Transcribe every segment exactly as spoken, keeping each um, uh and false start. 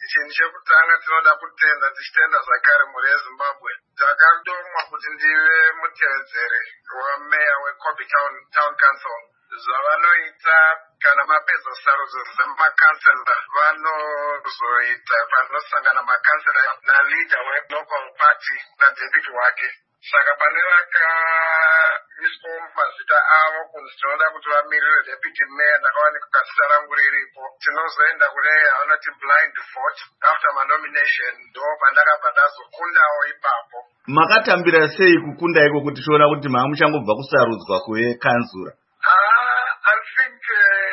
chinhu chekutanga tinoda kutenda tichitenda zvakare mhuri yeZimbabwe. Ndakadomwa kuti ndive mutevedzeri wameya weCoffee Town Town Council. Zvavanoita kana mapedza sarudzo dzemakansela vanozoita panosangana makansela naleader welocal party nadeputy wake. Saka pane vakaiswa mazita avo kunzi tinoda kuti vamirire deputy mayor, ndakawanikwa zita rangu riripo. Tinozoenda kune yavanoti blind vote after manomination, ndo pandakabva ndazokundawo ipapo. Makatambira sei kukunda iko kuti tiona kuti maamuchangobva kusarudzwa kuve kansura? Ah, I think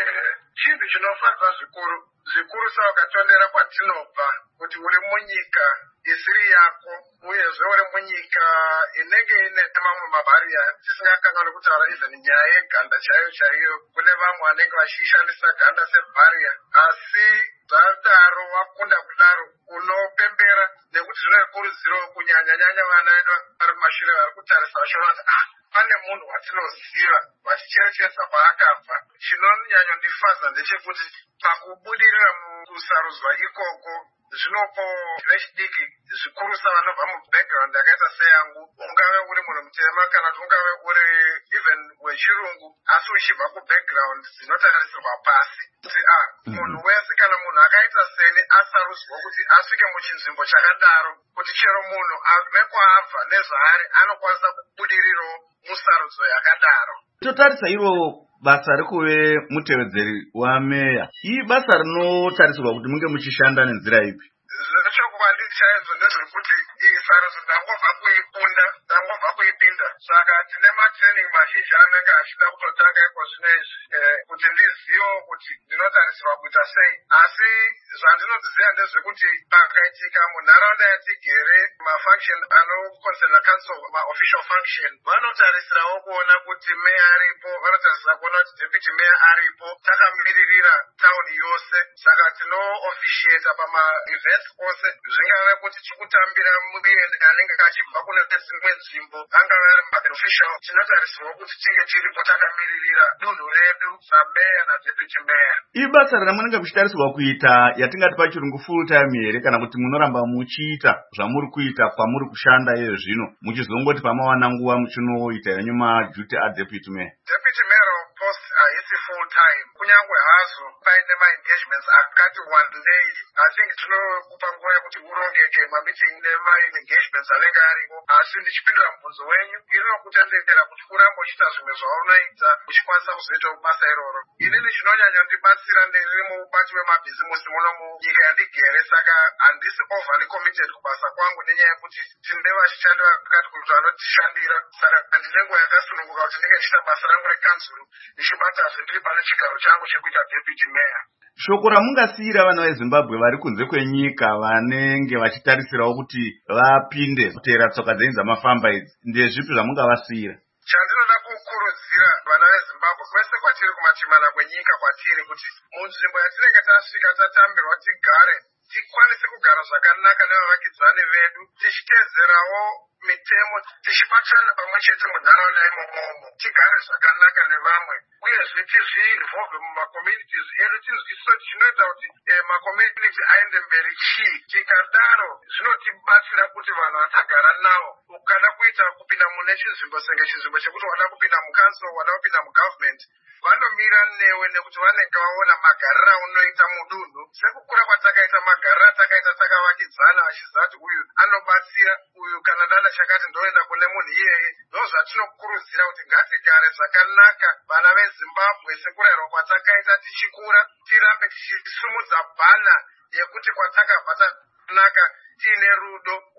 chinhu chinofadza zvikuru zvikuru sa ukatondera kwatinobva kuti uri munyika isiri yako uyezve uri munyika inenge ine mamwe mabhariya tisingakanganwi kutaura even nyaya yeganda chaiyo chaiyo. Kune vamwe vanenge vachishandisa ganda sebhariya, asi zvadaro wakunda kudaro unopembera nekuti zvinokurudziro kunyanya-nyanya vana vedu vari mumashure vari kutarisa vachiona kuti ah, pane munhu watinoziva vachicherechedza paakabva. Chinonyanyondifadza ndechekuti pakubudirira mukusarudzwa ikoko zvinopo vechidiki zvikuru savanobva mubackground yakaita seyangu, ungave uri munhu mutema kana kuti ungave uri even wechirungu, asi uchibva kubackground dzinotarisirwa pasi kuti ah, munhu wese kana munhu akaita seni asarudzwa kuti asvike muchinzvimbo chakadaro, kuti chero munhu ave kwaabva nezvaari anokwanisa kubudirirawo musarudzo yakadaro. Totarisa iro basa rekuve mutevedzeri wameya, ii basa rinotarisirwa kuti munge muchishanda nenzira ipi? Zvechokuva ndichaizvo ndezvekuti iyi sarudzo ndangobva kuikunda, ndangobva kuipinda, saka tine matraining mazhinji anenge achida kutotanga iko zvino izvi kuti ndizivewo kuti ndinotarisirwa kuita sei. Asi zvandinoziva ndezvekuti pakaitika munharaunda yatigere mafunction anoconcern council, maofficial function, vanotarisirawo kuona kuti meya aripo, vanotarisira kuona kuti deputy meya aripo, takamiririra tauni yose. Saka tino-officiata pama-events ose, zvingave kuti chikutambira muende anenge achibva kune dzimwe nzvimbo, angave ari ma-official, tinotarisirwa kuti tinge tiripo takamiririra dunhu redu sameya nadeputy meya. Ibasa ramunenge muchitarisirwa kuita yatingati pachirungu full time here, kana kuti munoramba muchiita zvamuri kuita kwamuri kushanda iye zvino, muchizongoti pamawana nguva muchinoita yenyu maduty adeputy meya? Deputy mayor post haisi full time, kunyangwe hazo paine ma-engagements akati wandei. I think tinokupa nguva yekuti urongeke mameeting nema-engagements anenge ariko, asi ndichipindura mubvunzo wenyu, rinokutendekera kuti urambe uchiita zvimwe zvaunoita uchikwanisa kuzoita basa iroro. Inini chinonyanya ndibatsira ndiri mubati wemabhizimusi muno munyika yandigere, saka handisi overly committed kubasa kwangu nenyaya yekuti tine vashandi vakati kuti vanotishandira, saka handine nguva yakasununguka kuti ndinge ndichita basa rangu rekansuru ndichibatazve ndiri pane chigaro changu chekuita deputy mayor. Shoko ramungasiyira vana veZimbabwe vari kunze kwenyika vanenge vachitarisirawo kuti vapinde kuteera tsoka dzenyu dzamafamba idzi, ndezvipi zvamungavasiyira? Chandinoda kukurudzira vana veZimbabwe kwese kwatiri kumachimana kwenyika kwatiri, kuti munzvimbo yatinenge tasvika tatambirwa tigare tikwanise kugara zvakanaka nevavakidzani vedu, tichiteedzerawo mitemo, tichibatsirana pamwe chete munharaunda imomomo, tigare zvakanaka nevamwe, uyezve tizviinvolve mumacommunities edu, tizwisise kuti chinoita kuti macommunity aende mberi chii. Tikadaro zvinotibatsira kuti vanhu vatagara navo, ukada kuita kupinda mune chinzvimbo senge chinzvimbo chekuti wada kupinda mucouncil, wada kupinda mugovernment, vanomira newe nekuti vanenge vaona magariro aunoita mudunhu, sekukura kwatakaita magariro atakaita takavakidzana, vachiziva kuti uyu anobatsira, uyu kana ndada chakati ndoenda kune munhu iyeye. Ndozvatinokurudzira kuti ngatigare zvakanaka vana veZimbabwe, sekurayirwa kwatakaita tichikura, tirambe tichisumudza bhana yekuti kwatakabva tanaka tiine rudo.